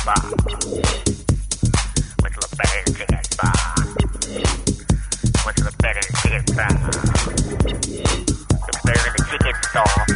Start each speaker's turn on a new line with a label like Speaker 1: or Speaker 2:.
Speaker 1: bar. Went to the better chicken bar. Went to the better chicken bar. The better the chicken store.